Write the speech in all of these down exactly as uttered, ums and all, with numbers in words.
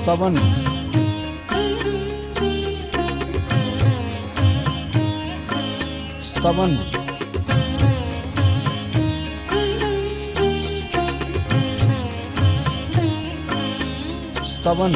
સ્તવન, સ્તવન, સ્તવન,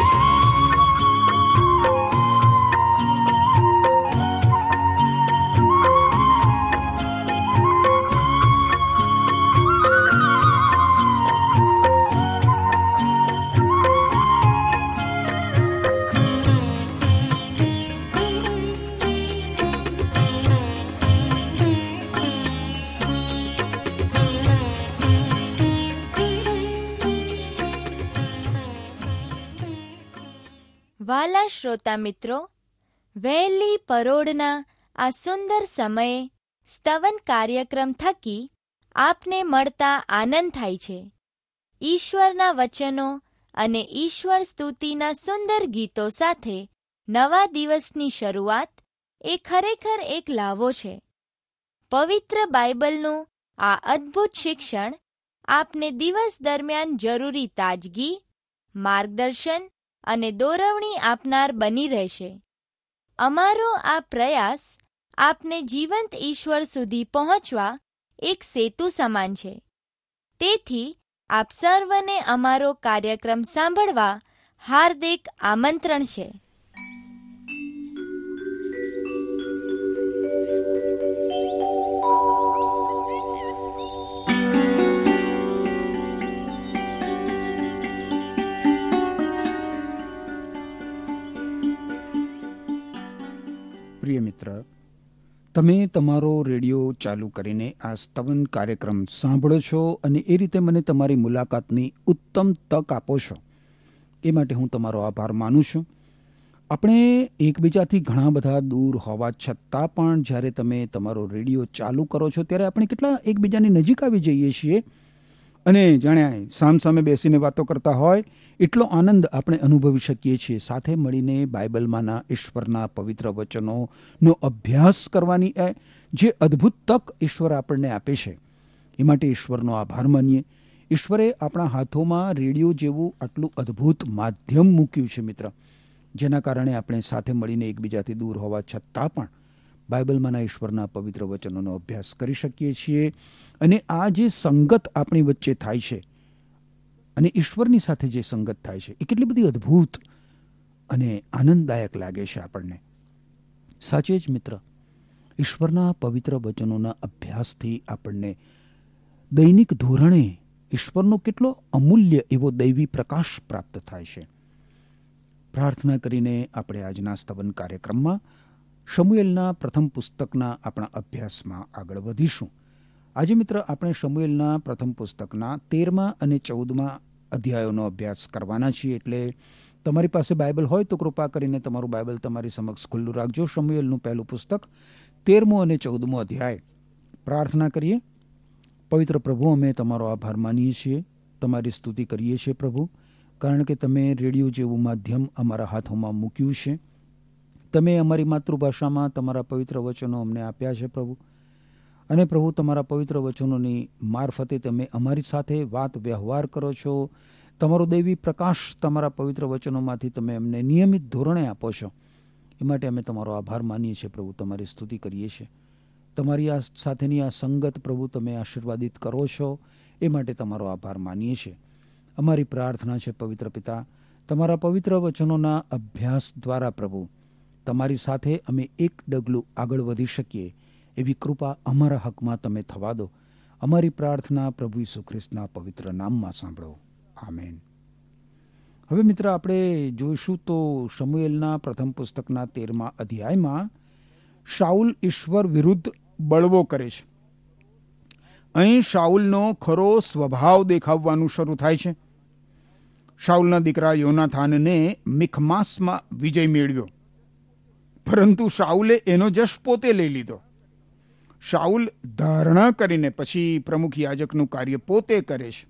વાલા શ્રોતા મિત્રો, વહેલી પરોઢના આ સુંદર સમયે સ્તવન કાર્યક્રમ થકી આપને મળતા આનંદ થાય છે. ઈશ્વરના વચનો અને ઈશ્વર સ્તુતિના સુંદર ગીતો સાથે નવા દિવસની શરૂઆત એ ખરેખર એક લાવો છે. પવિત્ર બાઇબલનું આ અદ્ભુત શિક્ષણ આપને દિવસ દરમિયાન જરૂરી તાજગી, માર્ગદર્શન અને દોરવણી આપનાર બની રહેશે. અમારો આ પ્રયાસ આપને જીવંત ઈશ્વર સુધી પહોંચવા એક સેતુ સમાન છે. તેથી આપ સર્વને અમારો કાર્યક્રમ સાંભળવા હાર્દિક આમંત્રણ છે. પ્રિય મિત્ર, તમે તમારો રેડિયો ચાલુ કરીને આ સ્તવન કાર્યક્રમ સાંભળો છો અને એ રીતે મને તમારી મુલાકાતની ઉત્તમ તક આપો છો, એ માટે હું તમારો આભાર માનું છું. આપણે એકબીજાથી ઘણા બધા દૂર હોવા છતાં પણ જ્યારે તમે તમારો રેડિયો ચાલુ કરો છો ત્યારે આપણે કેટલા એકબીજાની નજીક આવી જઈએ છીએ અને જાણે સામસામે બેસીને વાતો કરતા હોય એટલો આનંદ આપણે અનુભવી શકીએ છીએ. સાથે મળીને બાઇબલમાંના ઈશ્વરના પવિત્ર વચનોનો અભ્યાસ કરવાની જે અદ્ભુત તક ઈશ્વર આપણને આપે છે, એ માટે ઈશ્વરનો આભાર માનીએ. ઈશ્વરે આપણા હાથોમાં રેડિયો જેવું આટલું અદ્ભુત માધ્યમ મૂક્યું છે મિત્ર, જેના કારણે આપણે સાથે મળીને એકબીજાથી દૂર હોવા છતાં પણ બાઇબલમાંના ઈશ્વરના પવિત્ર વચનોનો અભ્યાસ કરી શકીએ છીએ. અને આ જે સંગત આપણી વચ્ચે થાય છે અને ઈશ્વરની સાથે જે સંગત થાય છે એ કેટલી બધી અદ્ભુત અને આનંદદાયક લાગે છે આપણને. સાચે જ મિત્ર, ઈશ્વરના પવિત્ર વચનોના અભ્યાસથી આપણને દૈનિક ધોરણે ઈશ્વરનો કેટલો અમૂલ્ય એવો દૈવી પ્રકાશ પ્રાપ્ત થાય છે. પ્રાર્થના કરીને આપણે આજના સ્તવન કાર્યક્રમમાં શમુએલના પ્રથમ પુસ્તકના આપણા અભ્યાસમાં આગળ વધીશું. આજે મિત્ર આપણે શમુએલના પ્રથમ પુસ્તકના તેરમા અને ચૌદમા અધ્યાયોનો અભ્યાસ કરવાના છીએ. એટલે તમારી પાસે બાઇબલ હોય તો કૃપા કરીને તમારું બાઇબલ તમારી સમક્ષ ખુલ્લું રાખજો. શમુએલનું પહેલું પુસ્તક તેરમો અને ચૌદમો અધ્યાય. પ્રાર્થના કરીએ. પવિત્ર પ્રભુ, અમે તમારો આભાર માનીએ છીએ, તમારી સ્તુતિ કરીએ છીએ પ્રભુ, કારણ કે તમે રેડિયો જેવું માધ્યમ અમારા હાથોમાં મૂક્યું છે. તમે અમારી માતૃભાષામાં તમારા પવિત્ર વચનો અમને આપ્યા છે પ્રભુ, અને પ્રભુ તમારા પવિત્ર વચનોની મારફતે તમે અમારી સાથે વાત વ્યવહાર કરો છો. તમારો દૈવી પ્રકાશ તમારા પવિત્ર વચનોમાંથી તમે અમને નિયમિત ધોરણે આપો છો. એ માટે અમે તમારો આભાર માનીએ છીએ પ્રભુ, તમારી સ્તુતિ કરીએ છીએ. તમારી આ સાથેની આ સંગત પ્રભુ તમે આશીર્વાદિત કરો છો, એ માટે તમારો આભાર માનીએ છીએ. અમારી પ્રાર્થના છે પવિત્ર પિતા, તમારા પવિત્ર વચનોના અભ્યાસ દ્વારા પ્રભુ તમારી સાથે અમે એક ડગલું આગળ વધી શકીએ એવી કૃપા અમારા હકમાં તમે થવા દો. અમારી પ્રાર્થના પ્રભુ ઈસુ ખ્રિસ્તના પવિત્ર નામમાં સાંભળો. આમેન. હવે મિત્ર આપણે જોઈશું તો શમુએલના પ્રથમ પુસ્તકના તેરમા અધ્યાયમાં શાઉલ ઈશ્વર વિરુદ્ધ બળવો કરે છે. અહીં શાઉલનો ખરો સ્વભાવ દેખાવવાનું શરૂ થાય છે. શાઉલના દીકરા યોનાથાનને મિખમાસમાં વિજય મેળવ્યો, પરંતુ શાઉલે એનો જશ પોતે લઈ લીધો. શાઉલ ધારણા કરીને પછી પ્રમુખ યાજકનું કાર્ય પોતે કરે છે,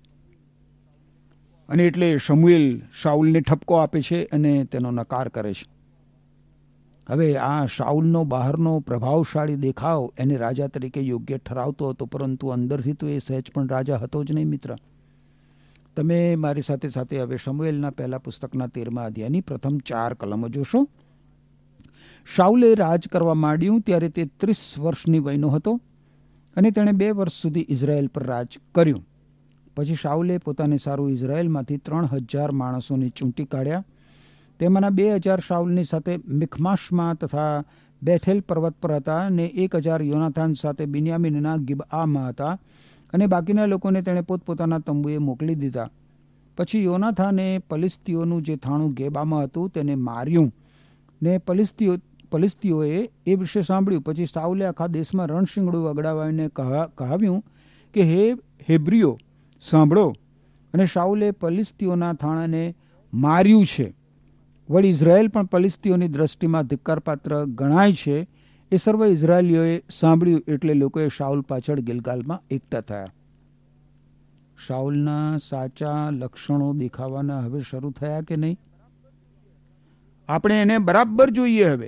અને એટલે શમુએલ શાઉલને ઠપકો આપે છે અને તેનો નકાર કરે છે. હવે આ શાઉલનો બહારનો પ્રભાવશાળી દેખાવ એને રાજા તરીકે યોગ્ય ઠરાવતો હતો, પરંતુ અંદરથી તો એ સહેજ પણ રાજા હતો જ નહીં મિત્ર. તમે મારી સાથે સાથે હવે શમુએલના પહેલા પુસ્તકના તેરમા અધ્યાયની પ્રથમ ચાર કલમો જોશો. શાઉલે રાજ કરવા માંડ્યું ત્યારે તે ત્રીસ વર્ષની વયનો હતો અને તેણે બે વર્ષ સુધી ઇઝરાયેલ પર રાજ કર્યું. પછી શાઉલે પોતાને સારું ઇઝરાયેલમાંથી ત્રણ હજાર માણસોને ચૂંટી કાઢ્યા. તેમાંના બે હજાર શાઉલની સાથે મિખમાશમાં તથા બેથેલ પર્વત પર હતા અને એક હજાર યોનાથાન સાથે બિન્યામીનના ગિબઆમાં હતા અને બાકીના લોકોને તેણે પોતપોતાના તંબુએ મોકલી દીધા. પછી યોનાથાને પલિસ્તીઓનું જે થાણું ગેબામાં હતું તેને માર્યું ને પલિસ્તીઓ પલિસ્તીઓએ એ વિશે સાંભળ્યું. પછી શાઉલે આખા દેશમાં રણશીંગડું વગડાવીને કહાવ્યું કે હે હેબ્રીઓ સાંભળો. અને શાઉલે પલિસ્તીઓના થાણાને માર્યું છે. વળી ઇઝરાયેલ પણ પલિસ્તીઓની દ્રષ્ટિમાં ધિક્કારપાત્ર ગણાય છે. એ સર્વ ઇઝરાયેલીઓએ સાંભળ્યું એટલે લોકોએ શાઉલ પાછળ ગિલગાલમાં એકઠા થયા. શાઉલના સાચા લક્ષણો દેખાવાના હવે શરૂ થયા કે નહીં? આપણે એને બરાબર જોઈએ હવે.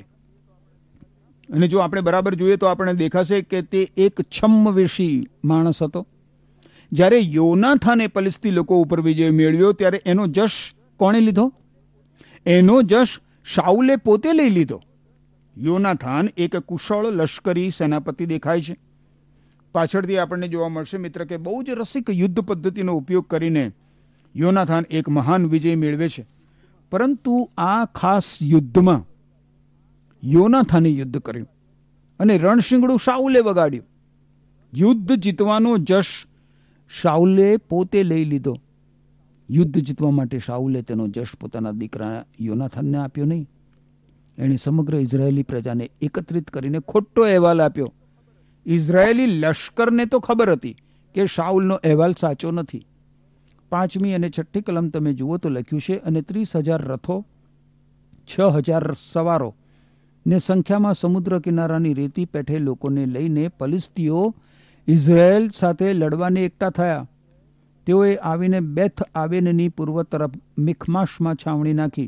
અને જો આપણે બરાબર જોઈએ તો આપણે દેખાશે કે તે એક છદ્મવેશી માણસ હતો. જ્યારે યોનાથાને પલિસ્તી લોકો ઉપર વિજય મેળવ્યો ત્યારે એનો જશ કોણે લીધો? એનો જશ શાઉલે પોતે લઈ લીધો. યોનાથાન એક કુશળ લશ્કરી સેનાપતિ દેખાય છે. પાછળથી આપણને જોવા મળશે મિત્ર કે બહુ જ રસિક યુદ્ધ પદ્ધતિનો ઉપયોગ કરીને યોનાથાન એક મહાન વિજય મેળવે છે. પરંતુ આ ખાસ યુદ્ધમાં યોનાથાને યુદ્ધ કર્યું અને રણશીંગડું શાઉલે વગાડ્યું. યુદ્ધ જીતવાનો જશ શાઉલે પોતે લઈ લીધો. યુદ્ધ જીતવા માટે શાઉલે તેનો જશ પોતાના દીકરા યોનાથાનને આપ્યો નહીં. એણે સમગ્ર ઇઝરાયેલી પ્રજાને એકત્રિત કરીને ખોટો અહેવાલ આપ્યો. ઇઝરાયેલી લશ્કરને તો ખબર હતી કે શાઉલનો અહેવાલ સાચો નથી. પાંચમી અને છઠ્ઠી કલમ તમે જુઓ તો લખ્યું છે, અને ત્રીસ હજાર રથો, છ હજાર સવારો ને સંખ્યામાં સમુદ્ર કિનારાની રેતી પેઠે લોકોને લઈને પલિસ્તીઓ ઇઝરાયેલ સાથે લડવાને એકઠા થયા. તેઓએ આવીને બેથ આવેનની પૂર્વ તરફ મિખમાશમાં છાવણી નાખી.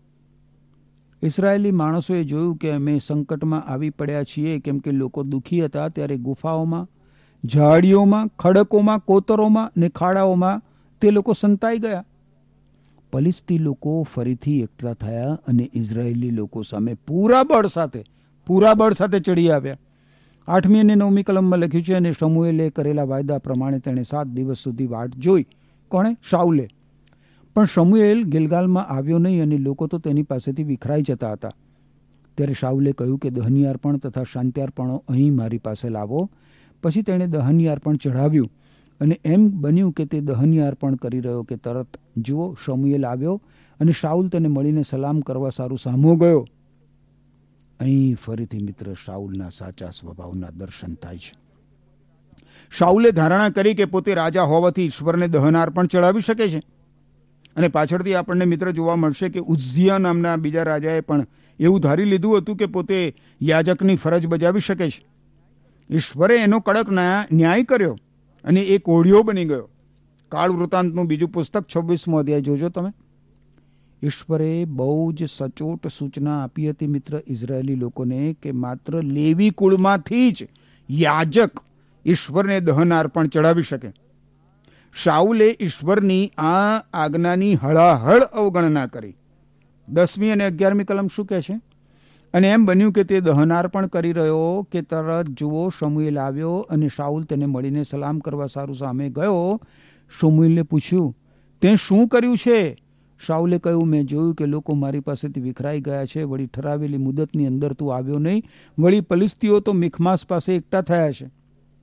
ઇસ્રાયેલી માણસોએ જોયું કે અમે સંકટમાં આવી પડ્યા છીએ, કેમ કે લોકો દુઃખી હતા. ત્યારે ગુફાઓમાં, ઝાડીઓમાં, ખડકોમાં, કોતરોમાં ને ખાડાઓમાં તે લોકો સંતાઈ ગયા. પલિસ્તી લોકો ફરીથી એકઠા થયા અને ઇઝરાયેલી લોકો સામે પૂરા બળ સાથે પૂરા બળ સાથે ચડી આવ્યા. આઠમી અને નવમી કલમમાં લખ્યું છે, અને શમુએલે કરેલા વાયદા પ્રમાણે તેણે સાત દિવસ સુધી વાટ જોઈ. કોણે? શાઉલે. પણ શમુએલ ગિલગાલમાં આવ્યો નહીં અને લોકો તો તેની પાસેથી વિખરાઈ જતા હતા. ત્યારે શાઉલે કહ્યું કે દહનીયાર્પણ તથા શાંત્યાર્પણો અહીં મારી પાસે લાવો. પછી તેણે દહનીયાર્પણ ચઢાવ્યું અને એમ બન્યું કે તે દહનીયાર્પણ કરી રહ્યો કે તરત જુઓ શમુએલ આવ્યો અને શાઉલ તેને મળીને સલામ કરવા સારું સામો ગયો. અહીં ફરીથી મિત્ર શાઉલના સાચા સ્વભાવના દર્શન થાય છે. શાઉલે ધારણા કરી કે પોતે રાજા હોવાથી ઈશ્વરને દહનાર્પણ ચડાવી શકે છે. અને પાછળથી આપણને મિત્ર જોવા મળશે કે ઉઝિયા નામના બીજા રાજાએ પણ એવું ધારી લીધું હતું કે પોતે યાજકની ફરજ બજાવી શકે છે. ઈશ્વરે એનો કડક ન્યાય કર્યો અને એ કોઢિયો બની ગયો. કાળ વૃત્તાંતનું બીજું પુસ્તક છવ્વીસમો અધ્યાય જોજો તમે. ઈશ્વરે બહુ જ સચોટ સૂચના આપી હતી મિત્ર ઇઝરાયેલી લોકોને કે માત્ર લેવી કુળમાંથી જ યાજક ઈશ્વરને દહનાર્પણ ચડાવી શકે. શાઉલે ઈશ્વરની આ આજ્ઞાની હળાહળ અવગણના કરી. દસમી અને અગિયારમી કલમ શું કહે છે? અને એમ બન્યું કે તે દહનાર્પણ કરી રહ્યો કે તરત જુઓ શમુએલ આવ્યો અને શાઉલ તેને મળીને સલામ કરવા સારું સામે ગયો. શમુએલને પૂછ્યું, તે શું કર્યું છે? શાઉલે કહ્યું, મેં જોયું કે લોકો મારી પાસેથી વિખરાઈ ગયા છે. વળી ઠરાવેલી મુદતની અંદર તું આવ્યો નહીં. વળી પલિસ્તીઓ તો મિખમાસ પાસે એકઠા થયા છે.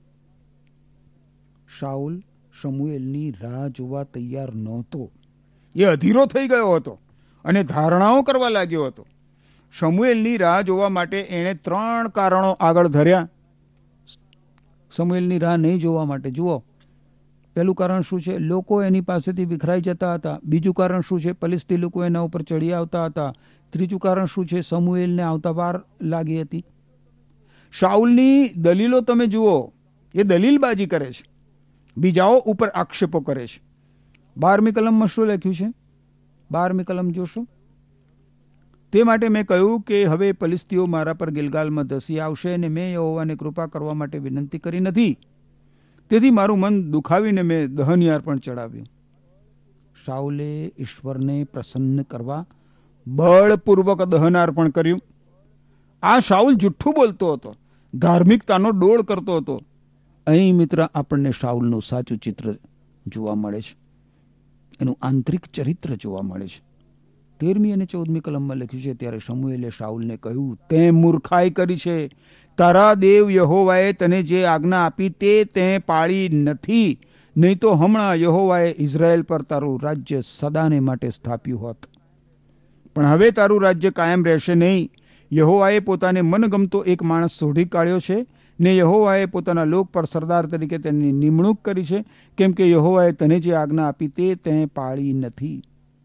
શાઉલ શમુએલની રાહ જોવા તૈયાર નહોતો. એ અધીરો થઈ ગયો હતો અને ધારણાઓ કરવા લાગ્યો હતો. શમુએલની રાહ જોવા માટે એણે ત્રણ કારણો આગળ ધર્યા. શમુએલની રાહ નહીં જોવા માટે જુઓ, પહેલું કારણ શું છે? લોકો એની પાસેથી વિખરાઈ જતા હતા. બીજું કારણ શું છે? પલિસ્તી લોકો એના ઉપર ચડી આવતા હતા. ત્રીજું કારણ શું છે? શમુએલને આવતા વાર લાગી હતી. શાઉલની દલીલો તમે જુઓ, એ દલીલબાજી કરે છે, બીજાઓ ઉપર આક્ષેપો કરે છે. બારમી કલમમાં શું લખ્યું છે? બારમી કલમ જોશો. તે માટે મેં કહ્યું કે હવે પલિસ્તીઓ મારા પર ગિલગાલમાં ધસી આવશે અને મેં યહોવાને કૃપા કરવા માટે વિનંતી કરી નથી. તેથી મારું મન દુખાવીને મેં દહનયાર પણ ચડાવ્યું. શાઉલે ઈશ્વરને પ્રસન્ન કરવા બળપૂર્વક દહનાર્પણ કર્યું. આ શાઉલ જુઠ્ઠું બોલતો હતો, ધાર્મિકતાનો ડોળ કરતો હતો. અહીં મિત્ર આપણને શાઉલનું સાચું ચિત્ર જોવા મળે છે, એનું આંતરિક ચરિત્ર જોવા મળે છે. તેરમી અને ચૌદમી કલમમાં લખ્યું છે, ત્યારે શમુએલે શાઉલને કહ્યું, તે મૂર્ખાઈ કરી છે. તારા દેવ યહોવાએ તને જે આજ્ઞા આપી તે તે પાળી નથી, નહીં તો હમણાં યહોવાએ ઇઝરાયલ પર તારું રાજ્ય સદાને માટે સ્થાપ્યું હોત. પણ હવે તારું રાજ્ય કાયમ રહેશે નહીં. યહોવાએ પોતાને મનગમતો એક માણસ શોધી કાઢ્યો છે, ને યહોવાએ પોતાના લોક પર સરદાર તરીકે તેની નિમણૂક કરી છે, કેમ કે યહોવાએ તને જે આજ્ઞા આપી તે તે પાળી નથી.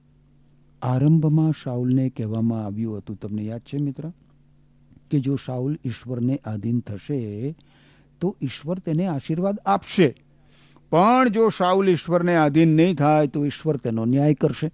આરંભમાં શાઉલને કહેવામાં આવ્યું હતું, તમને યાદ છે મિત્ર, કે જો શાઉલ ઈશ્વરને આધીન થશે તો ઈશ્વર તેને આશીર્વાદ આપશે, પણ જો શાઉલ ઈશ્વરને આધીન નહીં થાય તો ઈશ્વર તેનો ન્યાય કરશે.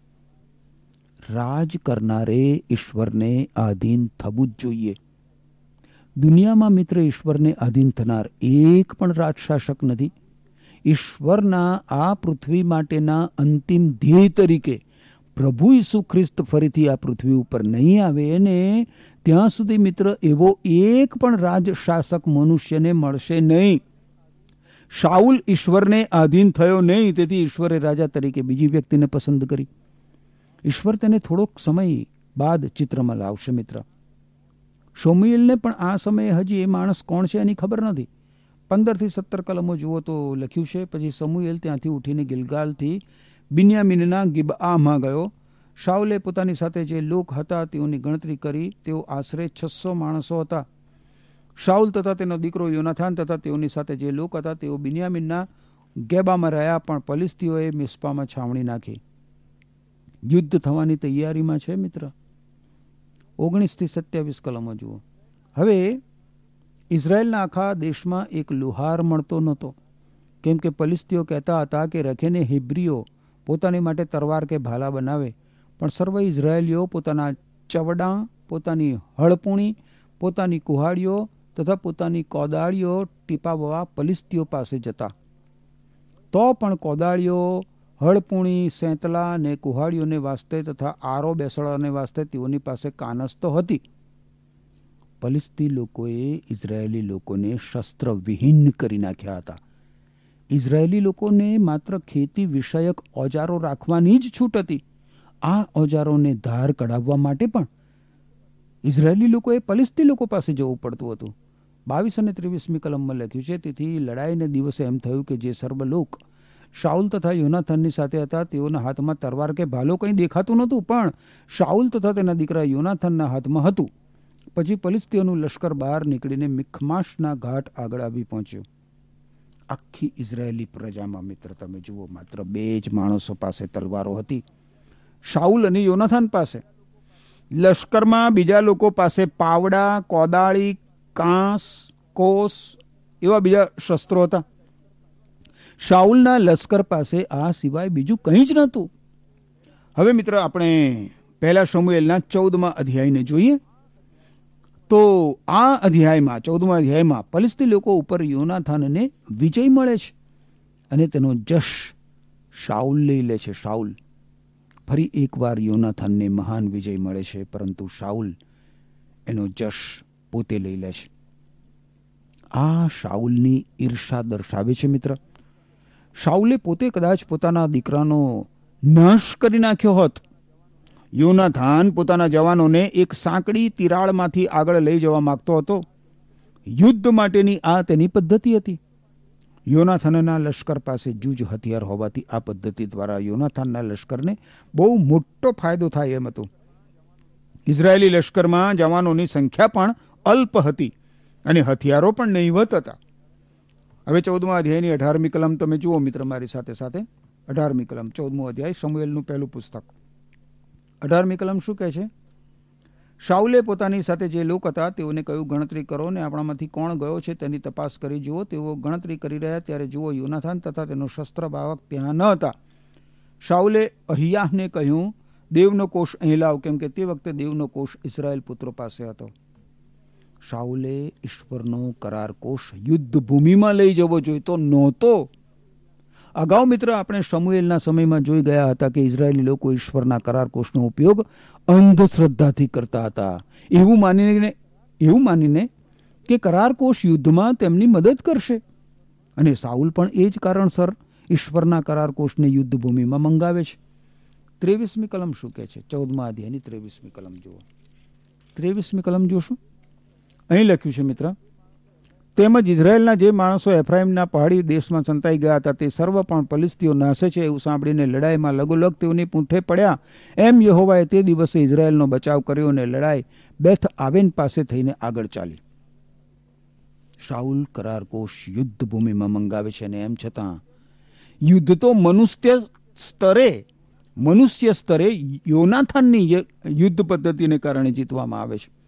રાજ કરનારે ઈશ્વરને આધીન થવું જ જોઈએ. દુનિયામાં મિત્ર ઈશ્વરને આધીન થનાર એક પણ રાજશાસક નથી. ઈશ્વરના આ પૃથ્વી માટેના અંતિમ ધ્યેય તરીકે પ્રભુ ઈસુ ખ્રિસ્ત ફરીથી આ પૃથ્વી ઉપર નહીં આવે ને ત્યાં સુધી મિત્ર એવો એક પણ રાજશાસક મનુષ્યને મળશે નહીં. શાઉલ ઈશ્વરને આધીન થયો નહીં, તેથી ઈશ્વરે રાજા તરીકે બીજી વ્યક્તિને પસંદ કરી. ઈશ્વર તેને થોડોક સમય બાદ ચિત્રમાં લાવશે મિત્ર. શમુએલને પણ આ સમયે હજી એ માણસ કોણ છે એની ખબર નથી. પંદર થી સત્તર કલમો જુઓ તો લખ્યું છે, પછી શમુએલ ત્યાંથી ઉઠીને ગિલગાલથી બિન્યામીનના ગિબઆમાં ગયો. શાઉલે પોતાની સાથે જે લોક હતા તેઓની ગણતરી કરી. તેઓ આશરે છસો માણસો હતા. શાઉલ તથા તેનો દીકરો યોનાથાન તથા તેઓની સાથે જે લોક હતા તેઓ બિન્યામીનના ગેબામાં રહ્યા, પણ પલિસ્તીઓએ મિસ્પામાં છાવણી નાખી. યુદ્ધ થવાની તૈયારીમાં છે મિત્ર. ઓગણીસ થી સત્યાવીસ કલમો જુઓ. હવે ઇઝરાયલના આખા દેશમાં એક લુહાર મળતો નહોતો, કેમ કે પલિસ્તીઓ કહેતા હતા કે રખેને હિબ્રીઓ પોતાની માટે તરવાર કે ભાલા બનાવે, પણ સર્વ ઇઝરાયેલીઓ પોતાના ચવડા, પોતાની હળપુણી, પોતાની કુહાડીઓ તથા પોતાની કોદાળીઓ ટીપાવવા પલિસ્તીઓ પાસે જતા. તો પણ કોદાળીઓ, હળપુણી, સેંતલા ને કુહાડીઓને વાસ્તે તથા આરો બેસળવાને વાસ્તે તેઓની પાસે કાનસ તો હતી. પલિસ્તી લોકોએ ઇઝરાયેલી લોકોને શસ્ત્ર વિહીન કરી નાખ્યા હતા. ઇઝરાયેલી લોકોને માત્ર ખેતી વિષયક ઓજારો રાખવાની જ છૂટ હતી. આ ઓજારોને ધાર કઢાવવા માટે પણ ઇઝરાયેલી લોકોએ પલિસ્તી લોકો પાસે જવું પડતું હતું. બાવીસ અને ત્રેવીસમી કલમમાં લખ્યું છે, તેથી લડાઈને દિવસે એમ થયું કે જે સર્વ લોક શાઉલ તથા યોનાથનની સાથે હતા તેઓના હાથમાં તરવાર કે ભાલો કંઈ દેખાતું નહોતું, પણ શાઉલ તથા તેના દીકરા યોનાથનના હાથમાં હતું. પછી પલિસ્તીઓનું લશ્કર બહાર નીકળીને મિખમાશના ઘાટ આગળ આવી પહોંચ્યું. આખી ઇઝરાયેલી પ્રજામાં મિત્ર તમે જુઓ માત્ર બે જ માણસો પાસે તલવારો હતી, શાઉલ અને યોનાથાન પાસે. લશ્કરમાં બીજા લોકો પાસે પાવડા, કોદાળી, કાંસ, કોસ એવા બીજા શસ્ત્રો હતા. શાઉલના લશ્કર પાસે આ સિવાય બીજું કંઈ જ નહોતું. હવે મિત્ર આપણે પહેલા શમુએલના ચૌદમા અધ્યાયને જોઈએ તો આ અધ્યાયમાં ચૌદમા અધ્યાયમાં પલિસ્તી લોકો ઉપર યોનાથાનને વિજય મળે છે અને તેનો જશ શાઉલ લઈ લે છે. શાઉલ ફરી એકવાર યોનાથાનને મહાન વિજય મળે છે, પરંતુ શાઉલ એનો જશ પોતે લઈ લે છે. આ શાઉલની ઈર્ષા દર્શાવે છે મિત્ર. શાઉલે પોતે કદાચ પોતાના દીકરાનો નાશ કરી નાખ્યો હોત. યોનાથાન પોતાના જવાનોને એક સાંકડી તિરાડમાંથી આગળ લઈ જવા માંગતો હતો. યુદ્ધ માટેની આ તેની પદ્ધતિ હતી. યોનાથાનના લશ્કર પાસે જૂજ હથિયાર હોવાથી આ પદ્ધતિ દ્વારા યોનાથાનના લશ્કરને બહુ મોટો ફાયદો થાય એમ હતો. ઇઝરાયેલી લશ્કરમાં જવાનોની સંખ્યા પણ અલ્પ હતી અને હથિયારો પણ નહીવત હતા. હવે ચૌદમા અધ્યાયની અઢારમી કલમ તમે જુઓ મિત્ર મારી સાથે સાથે. અઢારમી કલમ, ચૌદમો અધ્યાય, શમુએલનું પહેલું પુસ્તક. અઢારમી કલમ શું કહે છે? શાઉલે પોતાની સાથે જે લોક હતા તેઓને કહ્યું, ગણતરી કરો ને આપણામાંથી કોણ ગયો છે તેની તપાસ કરી જુઓ. તેઓ ગણતરી કરી રહ્યા ત્યારે જુઓ યોનાથાન તથા તેનો શસ્ત્ર ભાવક ત્યાં ન હતા. શાઉલે અહિયાહને કહ્યું, દેવનો કોષ અહીં લાવ, કેમ કે તે વખતે દેવનો કોષ ઇસ્રાયેલ પુત્રો પાસે હતો. શાઉલે ઈશ્વરનો કરાર કોષ યુદ્ધ ભૂમિમાં લઈ જવો જોઈતો નહોતો. અગાઉ મિત્ર આપણે શમુએલના સમયમાં જોઈ ગયા હતા કે ઇઝરાયેલી લોકો ઈશ્વરના કરાર કોષનો ઉપયોગ અંધશ્રદ્ધાથી કરતા હતા, એવું માનીને એવું માનીને કે કરાર કોષ યુદ્ધમાં તેમની મદદ કરશે. અને સાઉલ પણ એ જ કારણસર ઈશ્વરના કરાર કોષને યુદ્ધ ભૂમિમાં મંગાવે છે. ત્રેવીસમી કલમ શું કહે છે? ચૌદમા અધ્યાયની ત્રેવીસમી કલમ જુઓ. ત્રેવીસમી કલમ જોશું. અહીં લખ્યું છે મિત્ર, તેમજ ઇઝરાયેલના જે માણસો એફ્રાઈમના પહાડી દેશમાં સંતાઈ ગયા હતા તે સર્વ પણ ફલિસ્તીઓ નાસે છે એવું સાંભળીને લડાઈમાં લગોલગ તેઓની પૂંઠે પડ્યા. એમ યહોવાએ તે દિવસે ઇઝરાયેલનો બચાવ કર્યો અને લડાઈ બેથ આવેન પાસે થઈને આગળ ચાલી. શાઉલ કરાર કોષ યુદ્ધ ભૂમિમાં મંગાવે છે અને એમ છતાં યુદ્ધ તો મનુષ્ય સ્તરે મનુષ્ય સ્તરે યોનાથાનની યુદ્ધ પદ્ધતિને કારણે જીતવામાં આવે છે.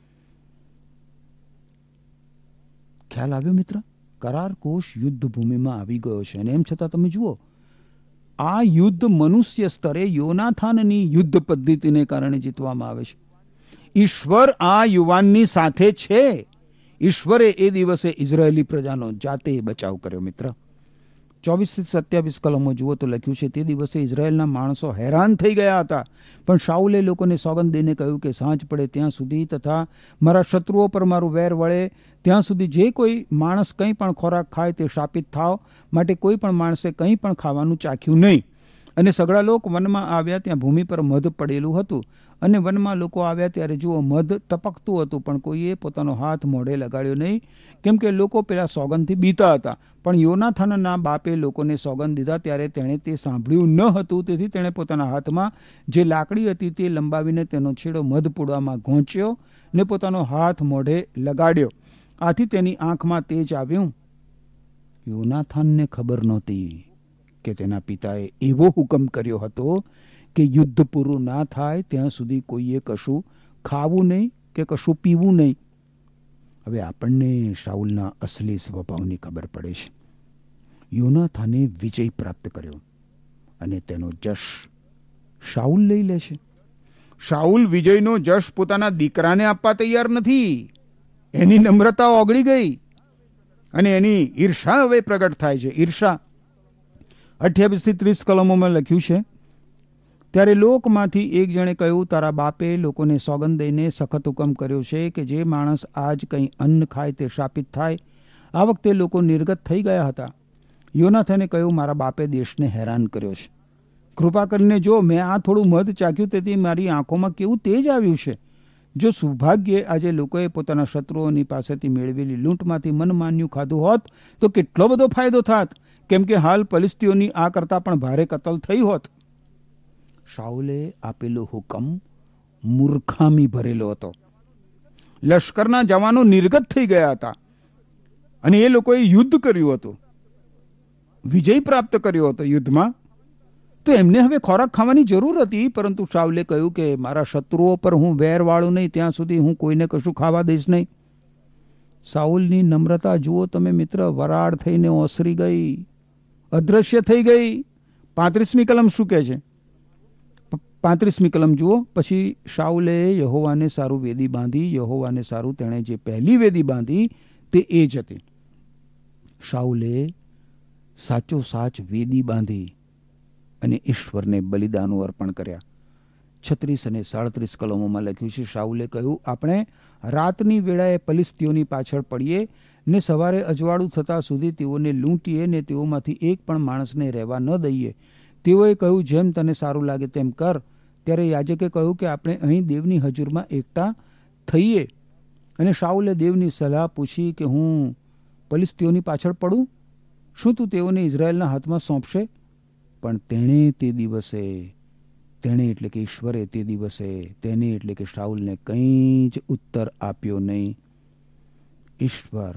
ખ્યાલ આવ્યો મિત્ર? કરાર કોષ યુદ્ધ ભૂમિમાં આવી ગયો છે અને એમ છતાં તમે જુઓ, આ યુદ્ધ મનુષ્ય સ્તરે યોનાથાનની યુદ્ધ પદ્ધતિને કારણે જીતવામાં આવે છે. ઈશ્વર આ યુવાનની સાથે છે. ઈશ્વરે એ દિવસે ઇઝરાયેલી પ્રજાનો જાતે બચાવ કર્યો. મિત્ર, ચોવીસ થી સત્યાવીસ કલમો જુઓ તો લખ્યું છે, તે દિવસે ઇઝરાયેલના માણસો હેરાન થઈ ગયા હતા, પણ શાઉલે લોકોને સોગંદ દઈને કહ્યું કે સાંજ પડે ત્યાં સુધી તથા મારા શત્રુઓ પર મારું વેર વળે ત્યાં સુધી જે કોઈ માણસ કંઈ પણ ખોરાક ખાય તે શાપિત થાવ, માટે કોઈ પણ માણસે કંઈ પણ ખાવાનું ચાખ્યું નહીં. અને સગળા લોકો વનમાં આવ્યા, ત્યાં ભૂમિ પર મધ પડેલું હતું. અને વનમાં લોકો આવ્યા ત્યારે જુઓ, મધ ટપકતું હતું, પણ કોઈએ પોતાનો હાથ મોઢે લગાડ્યો નહીં, કેમ કે લોકો પેલા સોગંદથી બીતા હતા. પણ યોનાથાનના બાપે લોકોને સોગંદ દીધા ત્યારે તેણે તે સાંભળ્યું ન હતું. તેથી તેણે પોતાના હાથમાં જે લાકડી હતી તે લંબાવીને તેનો છેડો મધ પૂડવામાં ઘોંચ્યો ને પોતાનો હાથ મોઢે લગાડ્યો. આથી તેની આંખમાં તેજ આવ્યું. યોનાથાનને ખબર નહોતી કે તેના પિતાએ એવો હુકમ કર્યો હતો કે યુદ્ધ પૂરું ના થાય ત્યાં સુધી કોઈએ કશું ખાવું નહીં કે કશું પીવું નહીં. હવે આપણને શાઉલના અસલી સ્વભાવની ખબર પડે છે. યોનાથાને વિજય પ્રાપ્ત કર્યો અને તેનો જશ શાઉલ લઈ લે છે. શાઉલ વિજયનો જશ પોતાના દીકરાને આપવા તૈયાર નથી. એની નમ્રતા ઓગળી ગઈ અને એની ઈર્ષા હવે પ્રગટ થાય છે. ઈર્ષા અઠ્યાવીસ થી ત્રીસ કલમોમાં લખ્યું છે, ત્યારે લોકમાંથી એક જણે કહ્યું, તારા બાપે લોકોને સોગંદ દઈને સખત હુકમ કર્યો છે કે જે માણસ આજ કંઈ અન્ન ખાય તે શાપિત થાય. આ વખતે લોકો નિર્ગત થઈ ગયા હતા. યોનાથાને કહ્યું, મારા બાપે દેશને હેરાન કર્યો છે. કૃપા કરીને જો, મેં આ થોડું મધ ચાખ્યું તેથી મારી આંખોમાં કેવું તેજ આવ્યું છે. જો સૌભાગ્યે આજે લોકોએ પોતાના શત્રુઓની પાસેથી મેળવેલી લૂંટમાંથી મનમાન્યું ખાધું હોત તો કેટલો બધો ફાયદો થાત, કેમ કે હાલ ફલિસ્તીઓની આ કરતા પણ ભારે કતલ થઈ હોત. શાઉલે આપેલો હુકમ મૂર્ખામી ભરેલો હતો. લશ્કરના જવાનો નિર્ગત થઈ ગયા હતા અને એ લોકોએ યુદ્ધ કર્યું હતું, વિજય પ્રાપ્ત કર્યો હતો યુદ્ધમાં. તો એમને હવે ખોરાક ખાવાની જરૂર હતી, પરંતુ શાઉલે કહ્યું કે મારા શત્રુઓ પર હું વેર વાળું નહીં ત્યાં સુધી હું કોઈને કશું ખાવા દઈશ નહીં. શાઉલની નમ્રતા જુઓ તમે મિત્ર, વરાળ થઈને ઓસરી ગઈ, અદ્રશ્ય થઈ ગઈ. પાંત્રીસમી કલમ શું કહે છે? પાંત્રીસમી કલમ જુઓ. પછી શાઉલે યહોવાને સારું વેદી બાંધી. યહોવાને સારું તેણે જે પહેલી વેદી બાંધી તે એ જ હતી. શાઉલે સાચો સાચ વેદી બાંધી અને ઈશ્વરને બલિદાનો અર્પણ કર્યા. છત્રીસ અને સાડત્રીસ કલમોમાં લખ્યું છે, શાઉલે કહ્યું, આપણે રાતની વેળાએ ફલિસ્તીઓની પાછળ પડીએ ને સવારે અજવાળું થતા સુધી તેઓને લૂંટીએ ને તેઓમાંથી એક પણ માણસને રહેવા ન દઈએ. તેઓએ કહ્યું, જેમ તને સારું લાગે તેમ કર. ત્યારે યાજકે કહ્યું કે આપણે અહીં દેવની હજુરમાં એકઠા થઈએ. અને શાઉલે દેવની સલાહ પૂછી કે હું ફલિસ્તીઓની પાછળ પડું? શું તું તેઓને ઇઝરાયેલના હાથમાં સોંપશે? પણ તેણે તે દિવસે તેણે એટલે કે ઈશ્વરે તે દિવસે તેને એટલે કે શાઉલને કંઈ જ ઉત્તર આપ્યો નહીં. ઈશ્વર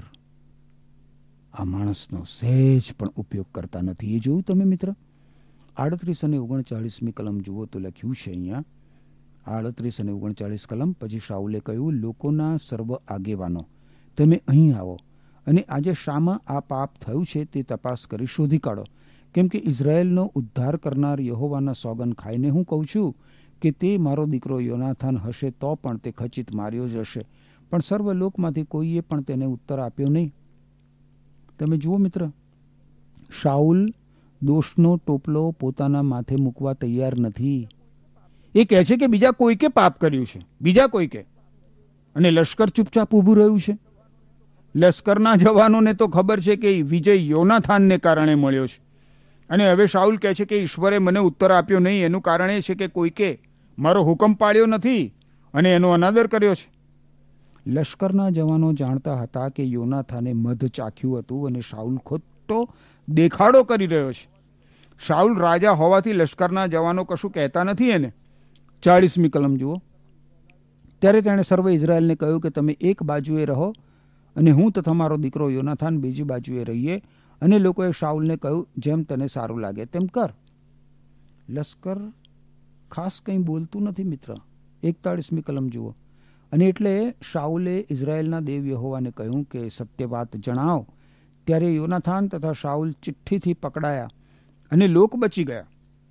આ માણસનો સહેજ પણ ઉપયોગ કરતા નથી. એ જોયું તમે મિત્ર? આડત્રીસ અને ઓગણચાળીસમી કલમ જુઓ તો લખ્યું છે અહીંયા, આડત્રીસ અને ઓગણચાળીસ કલમ. પછી શાઉલે કહ્યું, લોકોના સર્વ આગેવાનો તમે અહીં આવો અને આજે શામાં આ પાપ થયું છે તે તપાસ કરી શોધી કાઢો, કેમ કે ઇઝરાયેલનો ઉદ્ધાર કરનાર યહોવાના સોગંદ ખાઈને હું કહું છું કે તે મારો દીકરો યોનાથાન હશે તો પણ તે ખચિત માર્યો જ હશે. પણ સર્વ લોકમાંથી કોઈએ પણ તેને ઉત્તર આપ્યો નહીં. તમે જુઓ મિત્ર, શાઉલ દોષનો ટોપલો પોતાના માથે મૂકવા તૈયાર નથી. એ કહે છે કે બીજા કોઈકે પાપ કર્યું છે, બીજા કોઈકે, અને લશ્કર ચૂપચાપ ઊભું રહ્યું છે. લશ્કરના જવાનોને તો ખબર છે કે વિજય યોનાથાનને કારણે મળ્યો છે. અને હવે શાઉલ કહે છે કે ઈશ્વરે મને ઉત્તર આપ્યો નહીં, એનું કારણ એ છે કે કોઈકે મારો હુકમ પાળ્યો નથી અને એનો અનાદર કર્યો છે. લશ્કરના જવાનો જાણતા હતા કે યોનાથાને મધ ચાખ્યું હતું અને શાઉલ ખોટો દેખાડો કરી રહ્યો છે. શાઉલ રાજા હોવાથી લશ્કરના જવાનો કશું કહેતા નથી એને. ચાળીસમી કલમ જુઓ. ત્યારે તેણે સર્વ ઇઝરાયલને કહ્યું કે તમે એક બાજુએ રહો અને હું તથા મારો દીકરો યોનાથાન બીજી બાજુએ રહીએ. અને લોકોએ શાઉલને કહ્યું જેમ તને સારું લાગે તેમ કર. લશ્કર ખાસ કંઈ બોલતું નથી મિત્ર. એકતાળીસમી કલમ જુઓ. અને એટલે શાઉલે ઇઝરાયલના દેવ યહોવાને કહ્યું કે સત્ય વાત જણાવ. ત્યારે યોનાથાન તથા શાઉલ ચિઠ્ઠીથી પકડાયા અને લોક બચી ગયા.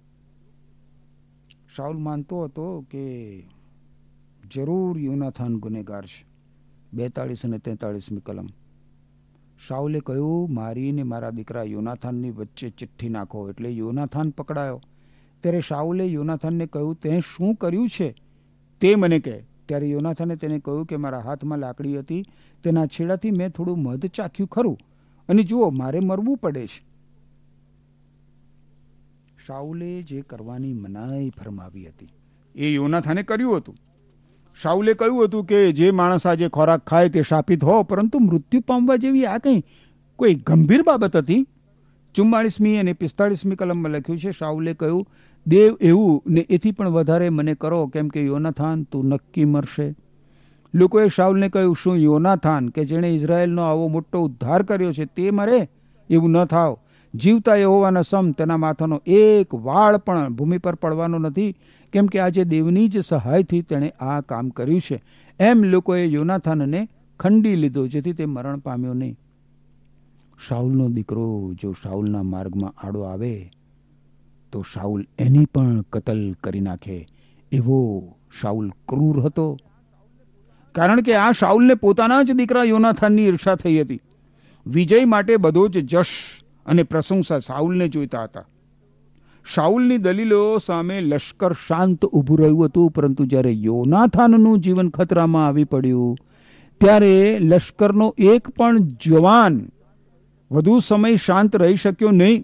શાઉલ માનતો હતો કે જરૂર યોનાથાન ગુનેગાર છે. બેતાળીસ અને તેતાળીસમી કલમ. શાઉલે કહ્યું મારી ને મારા દીકરા યોનાથાનની વચ્ચે ચિઠ્ઠી નાખો. એટલે યોનાથાન પકડાયો. ત્યારે શાઉલે યોનાથાનને કહ્યું તે શું કર્યું છે તે મને કહે. ત્યારે યોનાથાને તેને કહ્યું કે મારા હાથમાં લાકડી હતી, તેના છેડાથી મેં થોડું મધ ચાખ્યું ખરું, અને જુઓ મારે મરવું પડે છે. શાઉલે જે કરવાની મનાઈ ફરમાવી હતી એ યોનાથાને કર્યું હતું. શાઉલે કહ્યું હતું કે જે માણસ આજે ખોરાક ખાય તે શાપિત હો, પરંતુ મૃત્યુ પામવા જેવી આ કંઈ કોઈ ગંભીર બાબત હતી. ચુમ્માળીસમી અને પિસ્તાળીસમી કલમમાં લખ્યું છે શાઉલે કહ્યું દેવ એવું ને એથી પણ વધારે મને કરો, કેમ કે યોનાથાન તું નક્કી મરશે. લોકોએ શાઉલને કહ્યું શું યોનાથાન કે જેણે ઇઝરાયલનો આવો મોટો ઉદ્ધાર કર્યો છે તે મરે? એવું ન થાવ. જીવતા યહોવાના સમ તેના માથાનો એક વાળ પણ ભૂમિ પર પડવાનો નથી, કેમ કે આજે દેવની જ સહાયથી તેણે આ કામ કર્યું છે. એમ લોકોએ યોનાથાનને ખંડી લીધો જેથી તે મરણ પામ્યો નહીં. શાઉલનો દીકરો જો શાઉલના માર્ગમાં આડો આવે તો શાઉલ એની પણ કતલ કરી નાખે, એવો શાઉલ ક્રૂર હતો. કારણ કે આ શાઉલને પોતાના જ દીકરા યોનાથાનની ઈર્ષા થઈ હતી. વિજય માટે બધો જ જશ અને પ્રશંસા શાઉલને જોઈતા હતા. શાઉલની દલીલો સામે લશ્કર શાંત ઊભું રહ્યું હતું, પરંતુ જ્યારે યોનાથાનનું જીવન ખતરામાં આવી પડ્યું ત્યારે લશ્કરનો એક પણ જવાન વધુ સમય શાંત રહી શક્યો નહીં.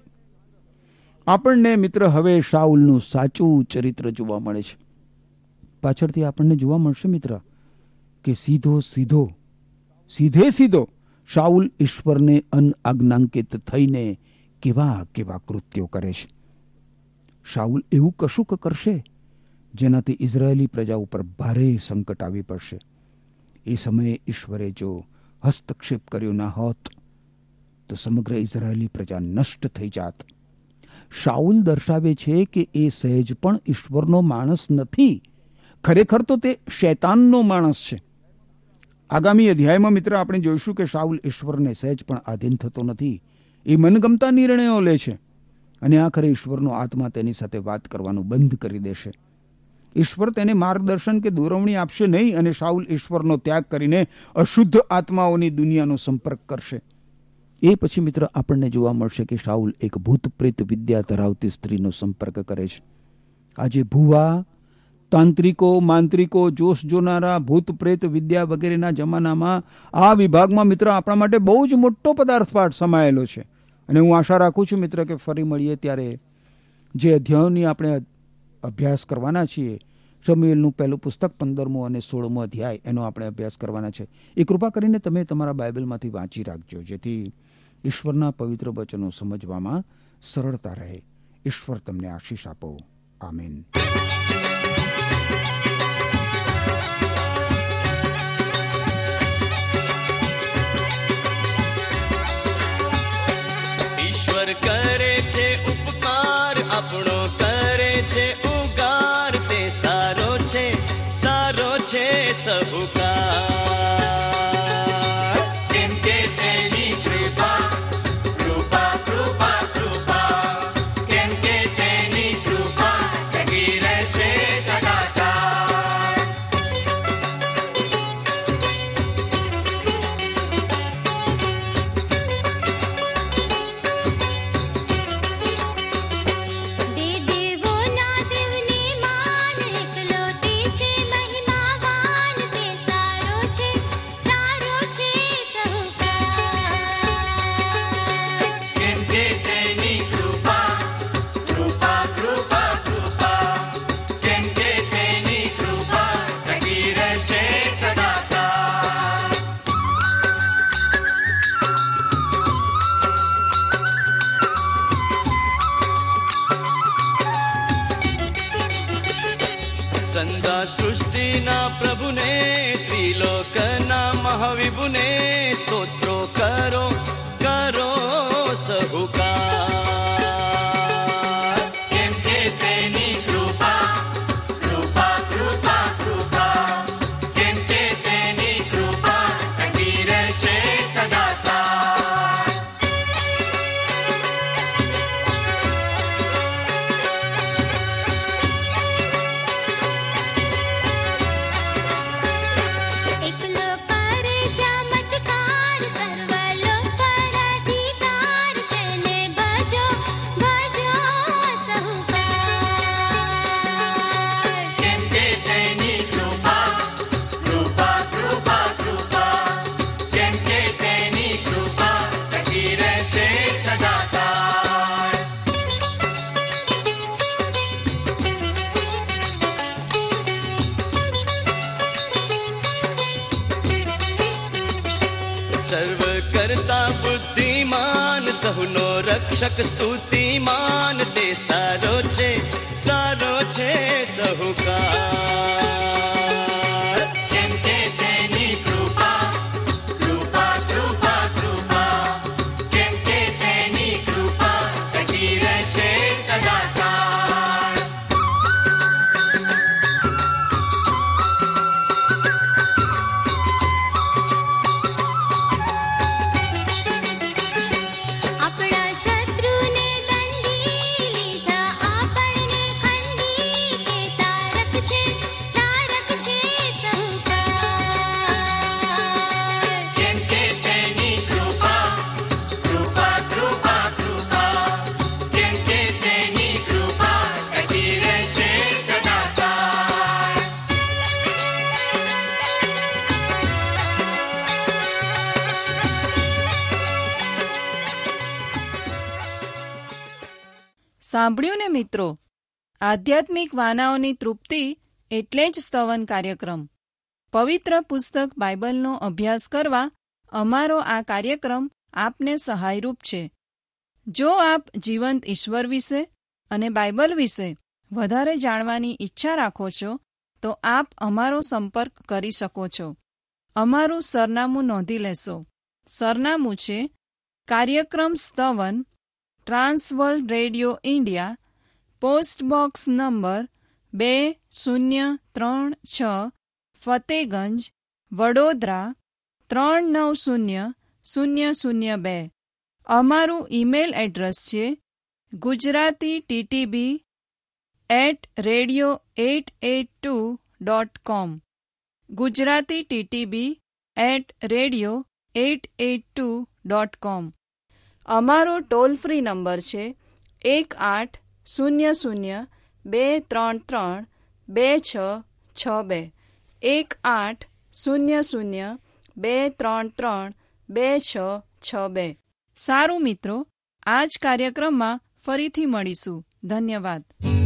આપણને મિત્ર હવે શાઉલનું સાચું ચરિત્ર જોવા મળે છે. પાછળથી આપણને જોવા મળશે મિત્ર કે સીધો સીધો સીધે સીધો શાઉલ ઈશ્વરને અનઆજ્ઞાંકિત થઈને કેવા કેવા કૃત્યો કરે છે. શાઉલ એવું કશુંક કરશે જેનાથી ઇઝરાયેલી પ્રજા ઉપર ભારે સંકટ આવી પડશે. એ સમયે ઈશ્વરે જો હસ્તક્ષેપ કર્યો ના હોત તો સમગ્ર ઇઝરાયેલી પ્રજા નષ્ટ થઈ જાત. શાઉલ દર્શાવે છે કે એ સહેજ પણ ઈશ્વરનો માણસ નથી. ખરેખર તો તે શૈતાનનો માણસ છે. આગામી અધ્યાયમાં મિત્ર આપણે જોઈશું કે શાઉલ ઈશ્વરને સહેજ પણ આધીન થતો નથી. એ મનગમતા નિર્ણયો લે છે અને આખરે ઈશ્વરનો આત્મા તેની સાથે વાત કરવાનું બંધ કરી દેશે. ઈશ્વર તેને માર્ગદર્શન કે દોરવણી આપશે નહીં અને શાઉલ ઈશ્વરનો ત્યાગ કરીને અશુદ્ધ આત્માઓની દુનિયાનો સંપર્ક કરશે. એ પછી મિત્ર આપણને જોવા મળશે કે શાઉલ એક ભૂત પ્રેત વિદ્યા ધરાવતી સ્ત્રીનો સંપર્ક કરે છે. આજે ભુવા, તાંત્રિકો, માંત્રિકો, જોશ જોનારા, ભૂત પ્રેત વિદ્યા વગેરેના જમાનામાં આ વિભાગમાં મિત્ર આપણા માટે બહુ જ મોટો પદાર્થપાઠ સમાયેલો છે. અને હું આશા રાખું છું મિત્ર કે ફરી મળીએ ત્યારે જે અધ્યાયોની આપણે અભ્યાસ કરવાના છીએ, શમૂએલનું પહેલું પુસ્તક પંદરમો અને સોળમો અધ્યાય, એનો આપણે અભ્યાસ કરવાના છે. એ કૃપા કરીને તમે તમારા બાઇબલમાંથી વાંચી રાખજો જેથી ઈશ્વરના પવિત્ર વચનો સમજવામાં સરળતા રહે. ઈશ્વર તમને આશીષ આપો. આમીન. કરે છે ઉપકાર આપણો, કરે છે ઉગાર, તે સારો છે સારો છે સહુકાર. કેમ કે તેની કૃપા કૃપા કૃપા કૃપા, કેમ કે તેની કૃપા ટકી રહેશે સદાકાળ. સૃષ્ટિના પ્રભુને, ત્રિલોકના મહાવિભુને સ્તોત્રો કરો કરો સહુકાર. કેમ કે તેની કૃપા કૃપા કૃપા કૃપા, કેમ કે તેની કૃપા ટકી રહેશે સદાકાળ. એકલો કરે ચમત્કાર, સર્વલોક પર અધિકાર, તેને ભજો ભજો સહુકાર. કેમ કે તેની કૃપા કૃપા કૃપા કૃપા, કેમ કે તેની કૃપા ટકી રહેશે સદાકાળ. સર્વ કરતા બુદ્ધિમાન, સહુનો રક્ષક સ્તુતિમાન, તે સારો છે સારો છે સહુકાર. કેમ કે તેની કૃપા કૃપા કૃપા કૃપા, કેમ કે તેની કૃપા ટકી રહેશે સદાકાળ. આપણા શત્રુને દંડી લીધા, આપણને ખંડી, કે તારક છે તારક છે સહુકાર. કેમ કે તેની કૃપા કૃપા કૃપા કૃપા, કેમ કે તેની કૃપા ટકી રહેશે સદાકાળ. સાંભળ્યું ને મિત્રો, આધ્યાત્મિક વાનાઓની તૃપ્તિ એટલે જ સ્તવન કાર્યક્રમ. પવિત્ર પુસ્તક બાઇબલનો અભ્યાસ કરવા અમારો આ કાર્યક્રમ આપને સહાયરૂપ છે. જો આપ જીવંત ઈશ્વર વિશે અને બાઇબલ વિશે વધારે જાણવાની ઈચ્છા રાખો છો તો આપ અમારો સંપર્ક કરી શકો છો. અમારું સરનામું નોંધી લેશો. સરનામું છે કાર્યક્રમ Stavan, trans world radio India, post box number બે શૂન્ય ત્રણ છ, ફતેગંજ, વડોદરા ત્રણ નવ શૂન્ય શૂન્ય શૂન્ય બે. અમારું ઈમેલ એડ્રેસ છે Gujarati TTB at radio at at two dot com. Gujarati TTB at radio at at two dot com. અમારો ટોલ ફ્રી નંબર છે એક આઠ શૂન્ય શૂન્ય બે ત્રણ ત્રણ બે છ છ બે. એક આઠ શૂન્ય શૂન્ય બે ત્રણ ત્રણ બે છ છ બે. સારું મિત્રો, આ જ કાર્યક્રમમાં ફરીથી મળીશું. ધન્યવાદ.